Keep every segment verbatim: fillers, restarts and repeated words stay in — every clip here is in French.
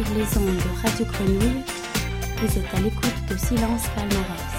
les ondes de Radio Grenouille. Vous êtes à l'écoute de Silence Palmarès.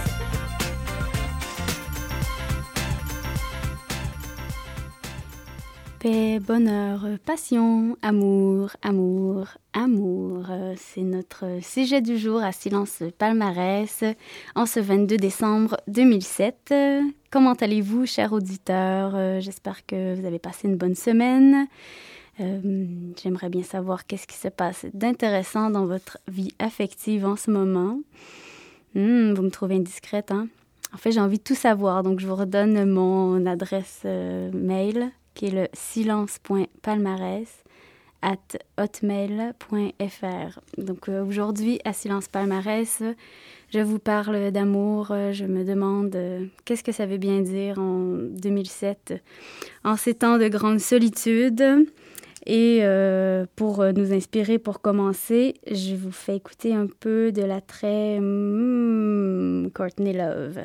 Paix, bonheur, passion, amour, amour, amour. C'est notre sujet du jour à Silence Palmarès en ce vingt-deux décembre deux mille sept. Comment allez-vous, chers auditeurs? J'espère que vous avez passé une bonne semaine. Euh, j'aimerais bien savoir qu'est-ce qui se passe d'intéressant dans votre vie affective en ce moment. Hmm, vous me trouvez indiscrète, hein? En fait, j'ai envie de tout savoir, donc je vous redonne mon adresse euh, mail, qui est le silence.palmarès at hotmail.fr. Donc euh, aujourd'hui, à Silence Palmarès, je vous parle d'amour. Je me demande euh, qu'est-ce que ça veut bien dire en deux mille sept, en ces temps de grande solitude. Et euh, pour nous inspirer, pour commencer, je vous fais écouter un peu de la très mm, Courtney Love.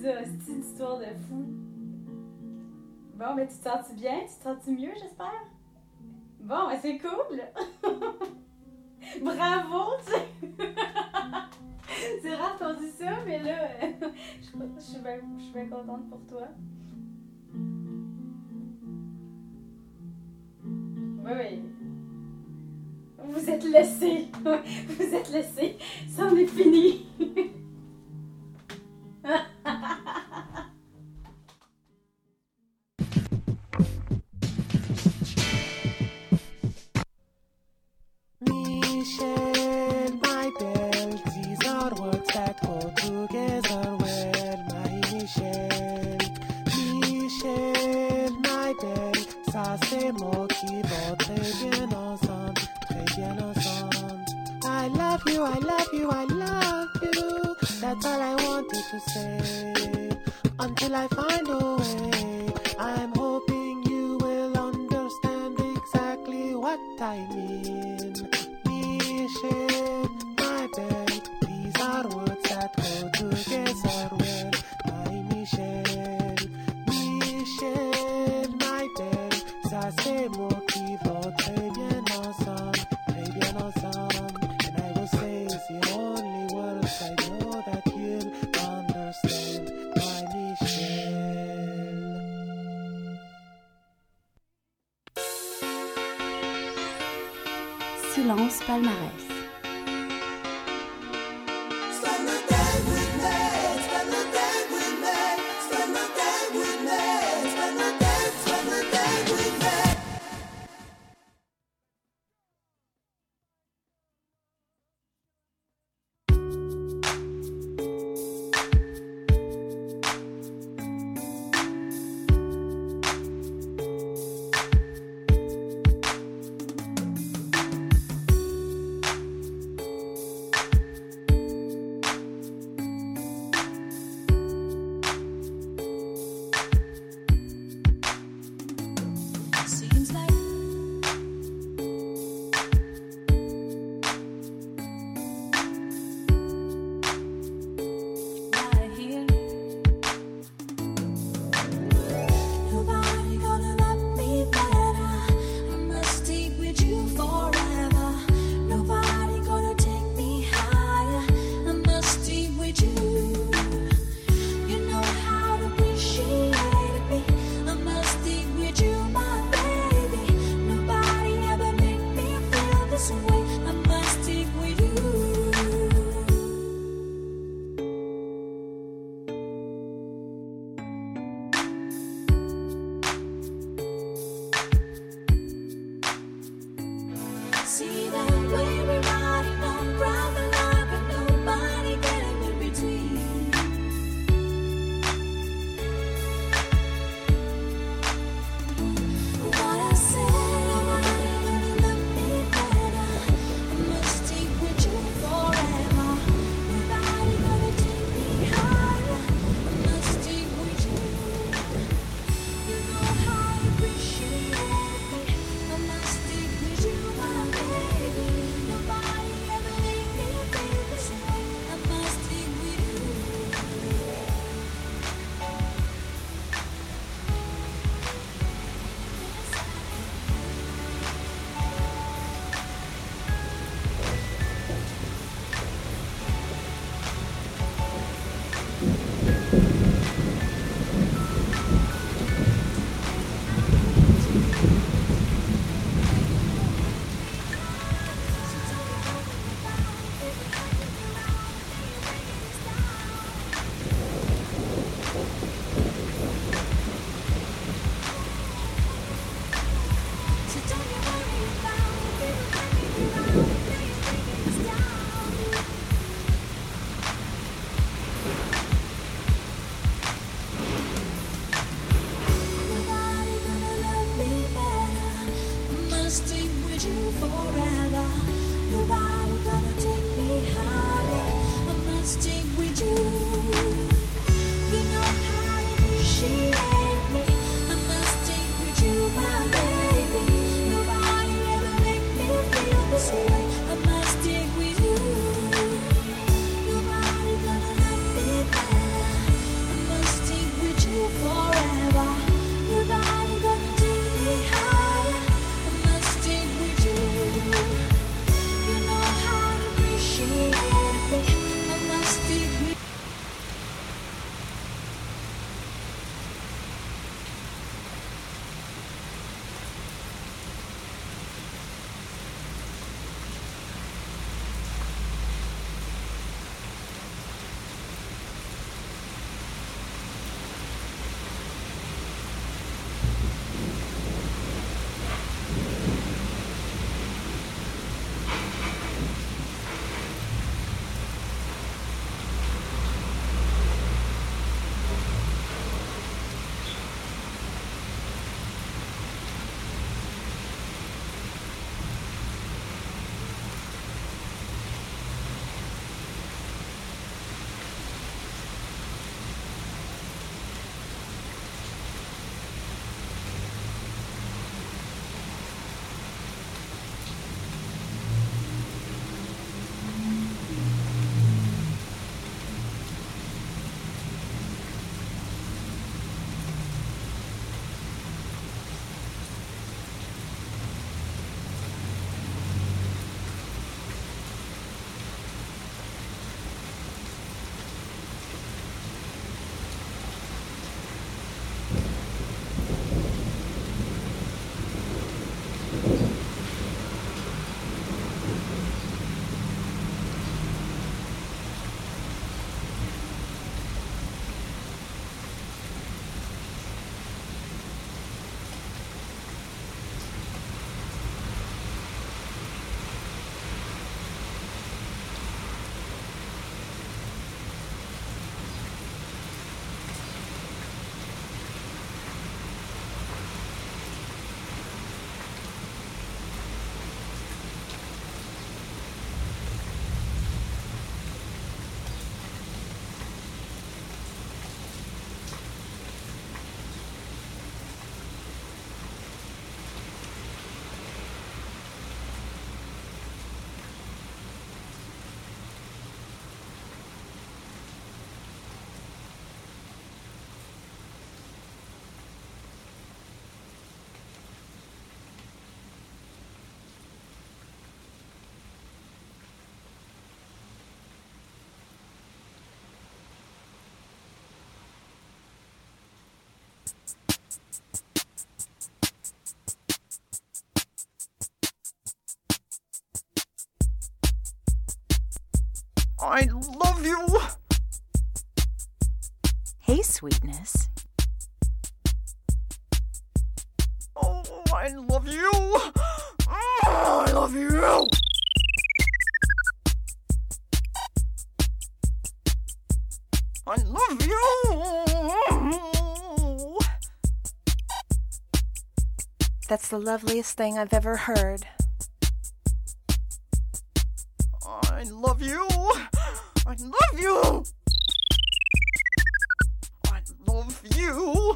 ça, c'est une histoire de fou. Bon, mais tu te sens-tu bien? Tu te sens-tu mieux, j'espère? Bon, ben c'est cool! Bravo! C'est rare qu'on dise ça, mais là, je suis bien, je suis bien contente pour toi. Oui, oui. Vous êtes laissés. Vous êtes laissés. Ça en est fini. Michel, my belle, these are words that go together well, my Michel. Michel, my belle, ça c'est mots qui vont très bien ensemble, très bien ensemble. I love you, I love you, I love you. That's all I wanted to say. Until I find a way, I'm hoping you will understand exactly what I mean. Michel, my belle, these are words that go together well. My Michel, Michel, my belle, ça c'est mots qui vont très bien ensemble, très bien ensemble. And I will say it's the only words I know that you'll understand. My Michel. Silence palmarès. Baby I love you. Hey, sweetness. Oh, I love you. Oh, I love you. I love you. That's the loveliest thing I've ever heard. I love you. I love you. I love you.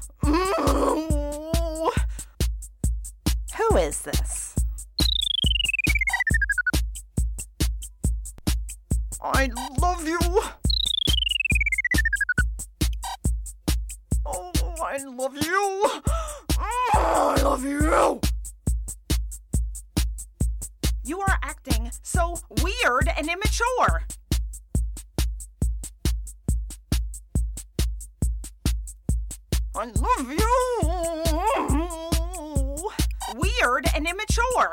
Who is this? I love you. Oh, I love you. I love you. You are acting so weird and immature. I love you. Weird and immature.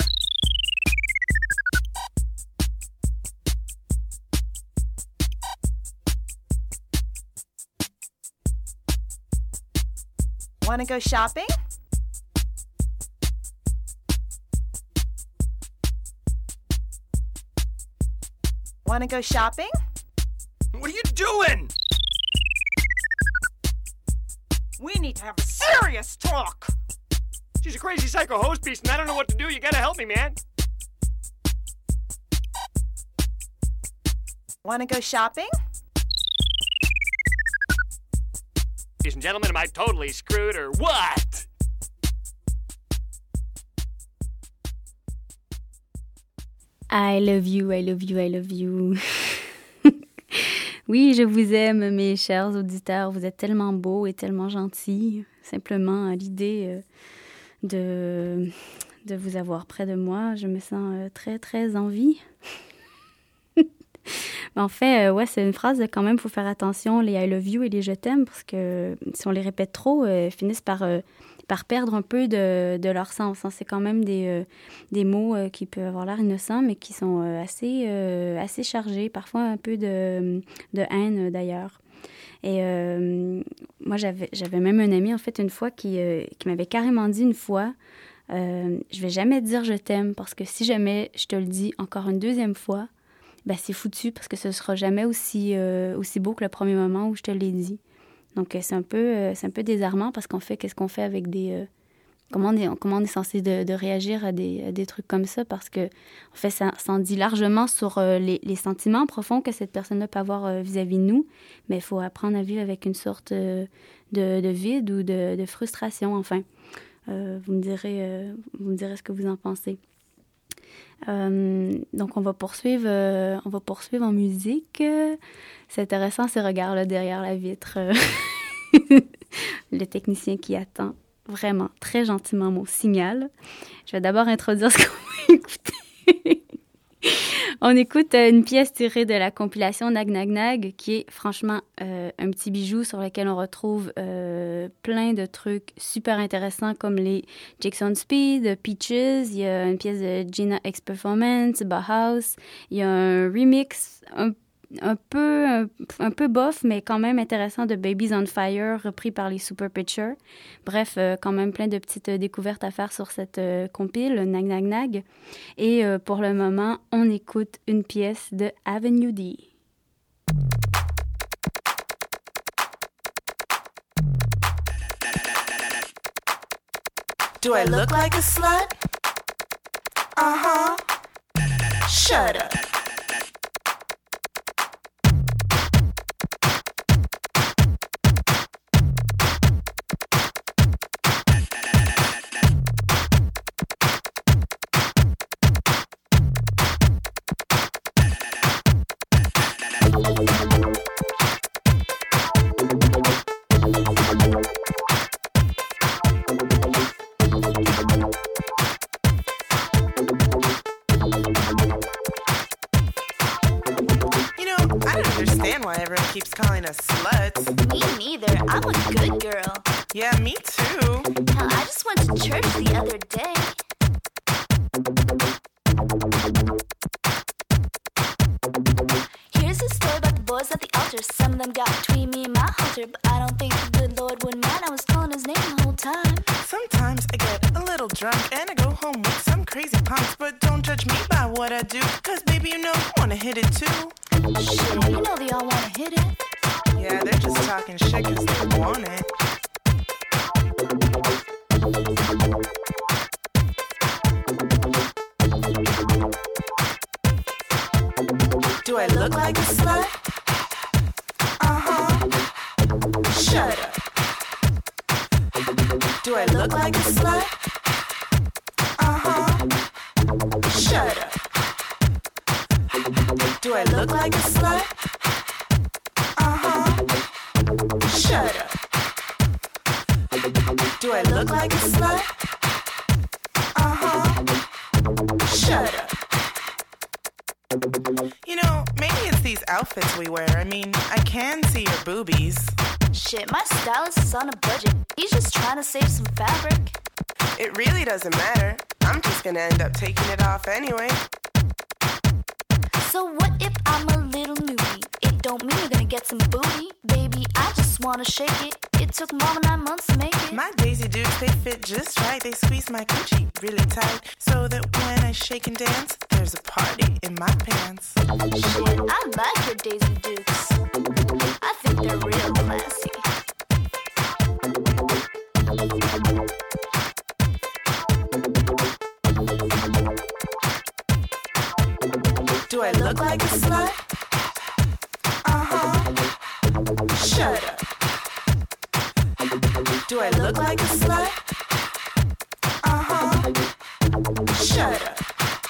Want to go shopping? Want to go shopping? What are you doing? We need to have a serious talk. She's a crazy psycho host piece, and I don't know what to do. You gotta help me, man. Want to go shopping? Ladies and gentlemen, am I totally screwed or what? I love you, I love you, I love you. Oui, je vous aime, mes chers auditeurs. Vous êtes tellement beaux et tellement gentils. Simplement, l'idée de, de vous avoir près de moi, je me sens très, très en vie. En fait, ouais, c'est une phrase de quand même, il faut faire attention, les I love you et les je t'aime, parce que si on les répète trop, euh, ils finissent par, euh, par perdre un peu de, de leur sens. Hein. C'est quand même des, euh, des mots euh, qui peuvent avoir l'air innocents, mais qui sont euh, assez, euh, assez chargés, parfois un peu de, de haine d'ailleurs. Et euh, moi, j'avais, j'avais même un ami, en fait, une fois, qui, euh, qui m'avait carrément dit une fois, euh, je vais jamais te dire je t'aime, parce que si jamais je te le dis encore une deuxième fois, ben c'est foutu parce que ce sera jamais aussi, euh, aussi beau que le premier moment où je te l'ai dit. Donc, c'est un peu, euh, c'est un peu désarmant parce qu'en fait, qu'est-ce qu'on fait avec des... Euh, comment, on est, comment on est censé de, de réagir à des, à des trucs comme ça? Parce que, en fait, ça, ça en dit largement sur euh, les, les sentiments profonds que cette personne-là peut avoir euh, vis-à-vis de nous. Mais il faut apprendre à vivre avec une sorte euh, de, de vide ou de, de frustration, enfin. Euh, vous me direz, euh, vous me direz ce que vous en pensez. Euh, donc, on va poursuivre, euh, on va poursuivre en musique. C'est intéressant ces regards-là derrière la vitre. Le technicien qui attend vraiment très gentiment mon signal. Je vais d'abord introduire ce qu'on va écouter. On écoute une pièce tirée de la compilation Nag Nag Nag, qui est franchement euh, un petit bijou sur lequel on retrouve euh, plein de trucs super intéressants comme les Chicks on Speed, Peaches, il y a une pièce de Gina X Performance, Bauhaus, il y a un remix un, un, peu, un, un peu bof, mais quand même intéressant de Babies on Fire, repris par les Super Pitcher. Bref, euh, quand même plein de petites euh, découvertes à faire sur cette euh, compile, Nag Nag Nag. Et euh, pour le moment, on écoute une pièce de Avenue D. Do I look like a slut? Uh-huh. Shut up. Keeps calling us sluts. Me neither. I'm a good girl. Yeah, me too. Hell, I just went to church the other day. Here's falter. Some of them got between me and my halter, but I don't think the good Lord would mind. I was calling his name the whole time. Sometimes I get a little drunk and I go home with some crazy punks. But don't judge me by what I do, cause baby, you know you wanna hit it too. Shit, you know they all wanna hit it. Yeah, they're just talking shit cause they want it. Do I look like a slut? Uh-huh. Shut up. Do I look like a slut? Uh-huh. Shut up. Do I look like a slut? Uh-huh. Shut up. Do I look like a slut? Uh-huh. Shut up. You know, maybe it's these outfits we wear. I mean, I can see your boobies. Shit, my stylist is on a budget. He's just trying to save some fabric. It really doesn't matter. I'm just gonna end up taking it off anyway. So what if I'm a little newbie? It don't mean you're gonna get some booty. Baby, I just wanna shake it. It took mom nine months to make it. My Daisy Dukes, they fit just right. They squeeze my coochie really tight, so that when I shake and dance, there's a party in my pants. Shit, I like your Daisy Dukes. I think they're real classy. Do I look like a slut? Uh-huh. Shut up. Do I look like a slut? Uh-huh. Shut up.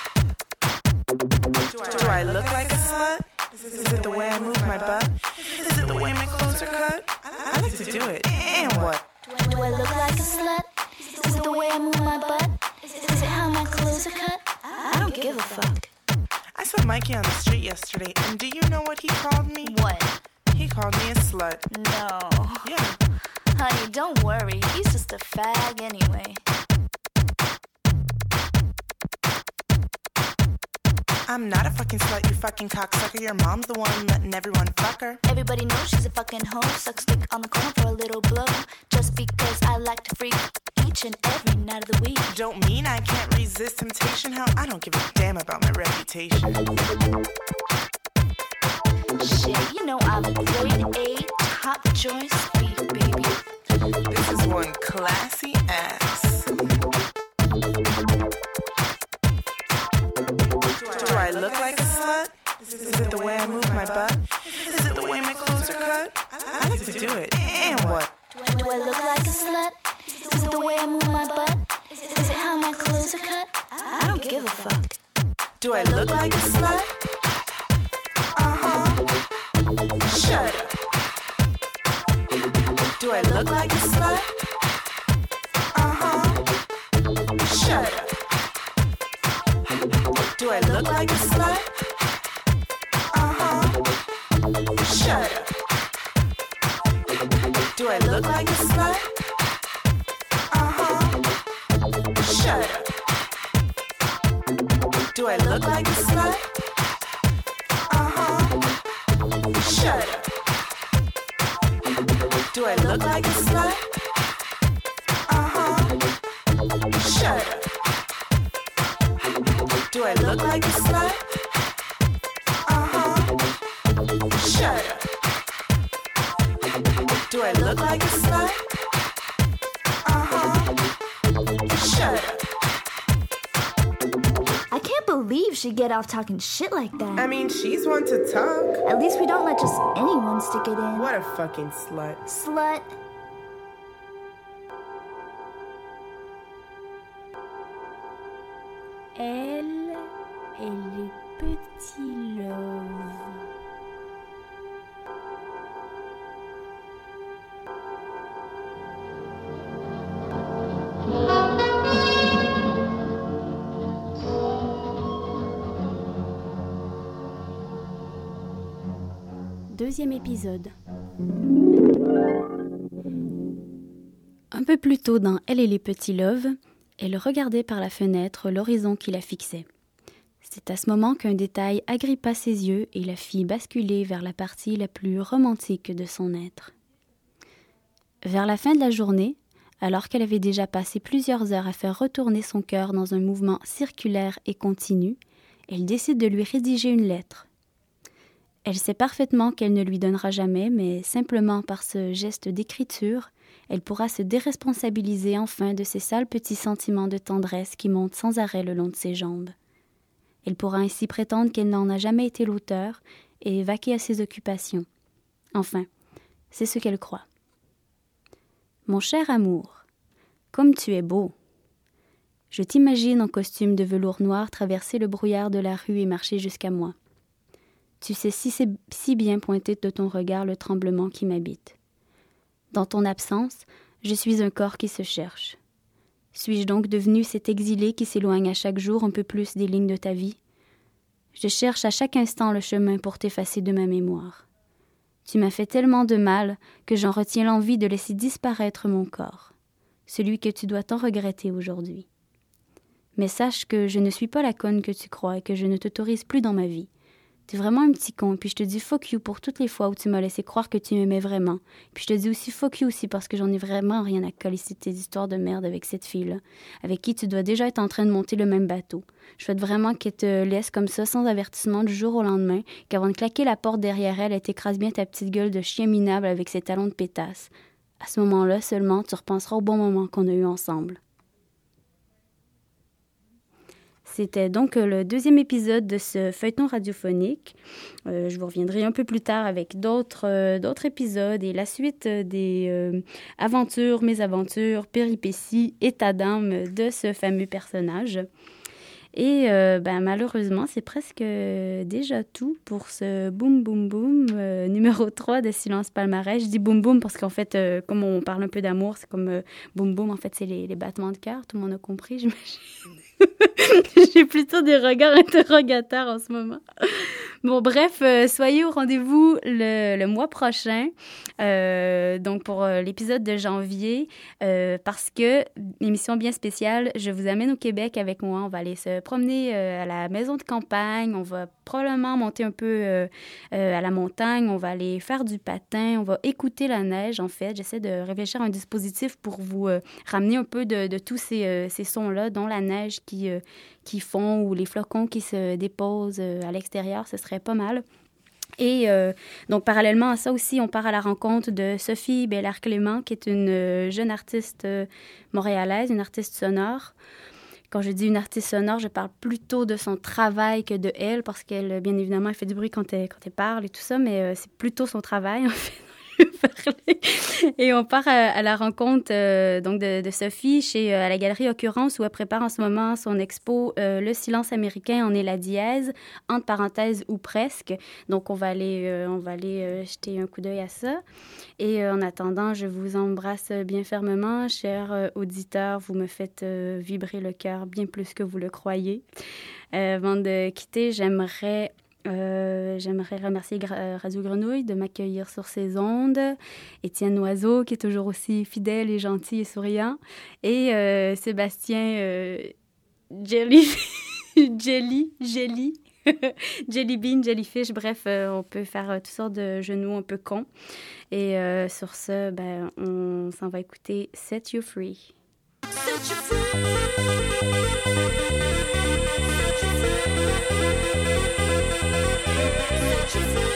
Do I look like a slut? Is it the way I move my butt? Is it the way my clothes are cut? I like to do it. And what? Do I look like a slut? Is it the way I move my butt? Is it how my clothes are cut? I don't give a fuck. I saw Mikey on the street yesterday, and do you know what he called me? What? He called me a slut. No. Yeah. Honey, don't worry. He's just a fag anyway. I'm not a fucking slut, you fucking cocksucker. Your mom's the one letting everyone fuck her. Everybody knows she's a fucking hoe. Sucks dick on the corner for a little blow. Just because I like to freak each and every night of the week. Don't mean I can't resist temptation. Hell, I don't give a damn about my reputation. Shit, you know I'm a grade A, top choice beef, baby. This is one classy ass. Do I look like a slut? Is it the way I move my butt? Is it the way my clothes are cut? I like to do it. And what? Do I look like a slut? Is it the way I move my butt? Is it how my clothes are cut? I don't give a fuck. Do I look like a slut? Uh-huh. Shut up. Do I look like a slut? Uh-huh. Shut up. Do I look like a slut? Uh-huh. Shut up. Do I look like a slut? Uh-huh. Shut up. Do I look like a slut? Uh-huh. Shut up. Do I look like a slut? Uh-huh. Shut up. Do I look like a slut? Uh-huh. Shut up. Do I look like a slut? Uh-huh. Shut up. I can't believe she'd get off talking shit like that. I mean, she's one to talk. At least we don't let just anyone stick it in. What a fucking slut. Slut. Elle et les petits loves. Deuxième épisode. Un peu plus tôt dans Elle et les petits loves, elle regardait par la fenêtre l'horizon qui la fixait. C'est à ce moment qu'un détail agrippa ses yeux et la fit basculer vers la partie la plus romantique de son être. Vers la fin de la journée, alors qu'elle avait déjà passé plusieurs heures à faire retourner son cœur dans un mouvement circulaire et continu, elle décide de lui rédiger une lettre. Elle sait parfaitement qu'elle ne lui donnera jamais, mais simplement par ce geste d'écriture, elle pourra se déresponsabiliser enfin de ces sales petits sentiments de tendresse qui montent sans arrêt le long de ses jambes. Elle pourra ainsi prétendre qu'elle n'en a jamais été l'auteur et vaquer à ses occupations. Enfin, c'est ce qu'elle croit. « Mon cher amour, comme tu es beau. Je t'imagine en costume de velours noir traverser le brouillard de la rue et marcher jusqu'à moi. Tu sais si, si bien pointer de ton regard le tremblement qui m'habite. Dans ton absence, je suis un corps qui se cherche. Suis-je donc devenu cet exilé qui s'éloigne à chaque jour un peu plus des lignes de ta vie? Je cherche à chaque instant le chemin pour t'effacer de ma mémoire. Tu m'as fait tellement de mal que j'en retiens l'envie de laisser disparaître mon corps, celui que tu dois tant regretter aujourd'hui. Mais sache que je ne suis pas la conne que tu crois et que je ne t'autorise plus dans ma vie. T'es vraiment un petit con, puis je te dis fuck you pour toutes les fois où tu m'as laissé croire que tu m'aimais vraiment. Puis je te dis aussi fuck you aussi parce que j'en ai vraiment rien à coller sur tes histoires de merde avec cette fille-là, avec qui tu dois déjà être en train de monter le même bateau. Je souhaite vraiment qu'elle te laisse comme ça, sans avertissement, du jour au lendemain, qu'avant de claquer la porte derrière elle, elle t'écrase bien ta petite gueule de chien minable avec ses talons de pétasse. À ce moment-là seulement, tu repenseras au bon moment qu'on a eu ensemble. C'était donc le deuxième épisode de ce feuilleton radiophonique. Euh, je vous reviendrai un peu plus tard avec d'autres, euh, d'autres épisodes et la suite des euh, aventures, mésaventures, péripéties, états d'âme de ce fameux personnage. Et euh, ben, malheureusement, c'est presque déjà tout pour ce Boum Boum Boum euh, numéro trois de Silence Palmarès. Je dis Boum Boum parce qu'en fait, euh, comme on parle un peu d'amour, c'est comme euh, Boum Boum, en fait, c'est les, les battements de cœur. Tout le monde a compris, j'imagine. J'ai plutôt des regards interrogateurs en ce moment. Bon, bref, euh, soyez au rendez-vous le, le mois prochain, euh, donc pour euh, l'épisode de janvier, euh, parce que, émission bien spéciale, je vous amène au Québec avec moi. On va aller se promener euh, à la maison de campagne, on va probablement monter un peu euh, euh, à la montagne, on va aller faire du patin, on va écouter la neige, en fait. J'essaie de réfléchir à un dispositif pour vous euh, ramener un peu de, de tous ces, euh, ces sons-là, dont la neige qui... Euh, qui font ou les flocons qui se déposent à l'extérieur, ce serait pas mal. Et euh, donc, parallèlement à ça aussi, on part à la rencontre de Sophie Bélair-Clément, qui est une jeune artiste montréalaise, une artiste sonore. Quand je dis une artiste sonore, je parle plutôt de son travail que de elle, parce qu'elle, bien évidemment, elle fait du bruit quand elle, quand elle parle et tout ça, mais euh, c'est plutôt son travail, en fait. Et on part à, à la rencontre euh, donc de, de Sophie chez euh, à la Galerie Occurrence où elle prépare en ce moment son expo euh, Le silence américain en est la dièse, entre parenthèses ou presque. Donc on va aller, euh, on va aller euh, jeter un coup d'œil à ça. Et euh, en attendant, je vous embrasse bien fermement, chers euh, auditeurs. Vous me faites euh, vibrer le cœur bien plus que vous le croyez. Euh, avant de quitter, j'aimerais... Euh, j'aimerais remercier Gra- Radio Grenouille de m'accueillir sur ses ondes, Étienne Noiseau qui est toujours aussi fidèle et gentil et souriant, et euh, Sébastien euh, Jelly, Jelly, Jelly, Jelly Bean, Jellyfish, bref, euh, on peut faire euh, toutes sortes de genoux un peu cons. Et euh, sur ce, ben, on s'en va écouter Set You Free. Set you free. Set you free.